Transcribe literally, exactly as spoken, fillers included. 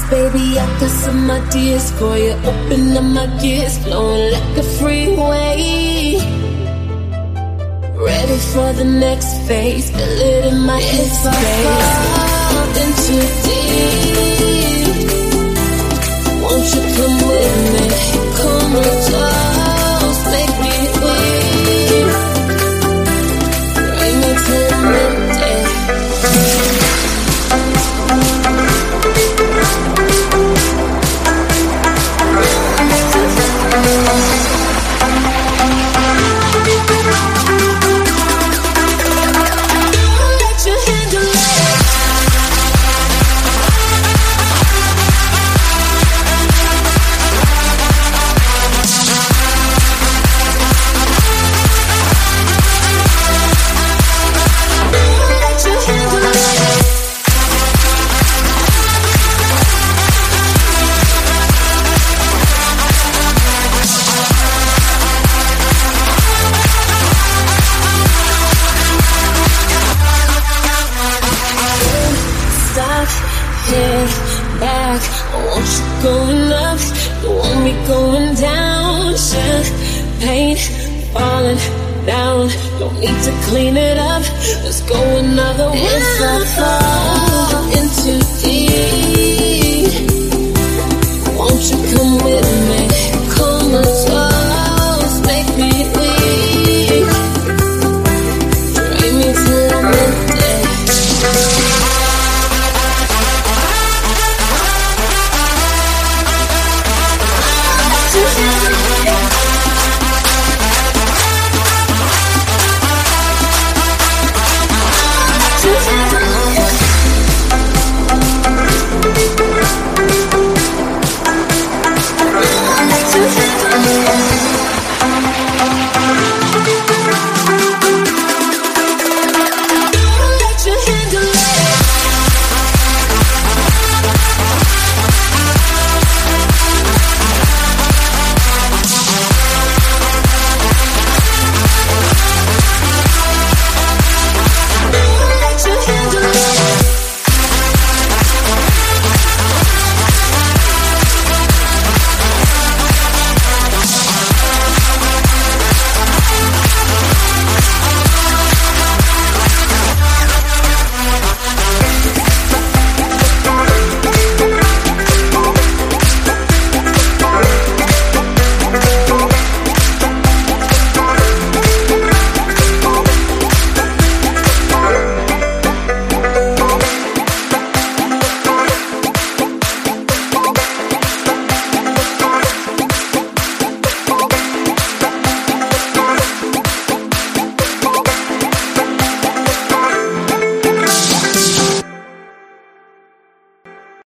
Baby, I got some ideas for you. Open up my gears, flowing like a freeway. Ready for the next phase, feel it in my head space. In too deep, won't you come with me? Come on, close, make me weak. Bring me to midday. Back, I want you going up, you want me going down. Champagne falling down, don't need to clean it up. Let's go another one.